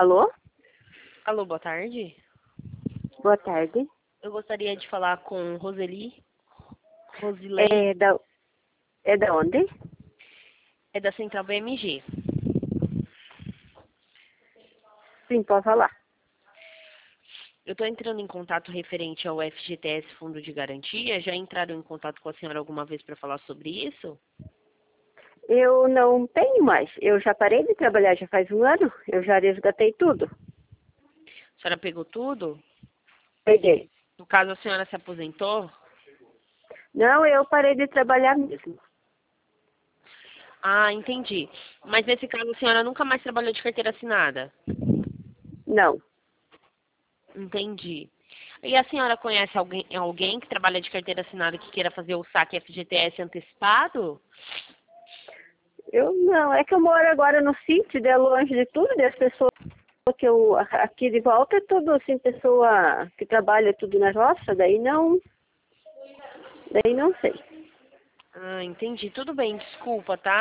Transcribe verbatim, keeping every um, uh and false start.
Alô? Alô, boa tarde. Boa tarde. Eu gostaria de falar com Roseli. Rosilei, É da, é da onde? é da Central B M G. Sim, pode falar. Eu estou entrando em contato referente ao F G T S Fundo de Garantia. Já entraram em contato com a senhora alguma vez para falar sobre isso? Eu não tenho mais. Eu já parei de trabalhar já faz um ano. Eu já resgatei tudo. A senhora pegou tudo? Peguei. No caso, a senhora se aposentou? Não, eu parei de trabalhar mesmo. Ah, entendi. Mas nesse caso, a senhora nunca mais trabalhou de carteira assinada? Não. Entendi. E a senhora conhece alguém, alguém que trabalha de carteira assinada que queira fazer o saque F G T S antecipado? Eu não. É que eu moro agora no sítio, é longe de tudo, das pessoas que eu aqui de volta é tudo assim, pessoa que trabalha tudo na roça, daí não, daí não sei. Ah, entendi. Tudo bem, desculpa, tá?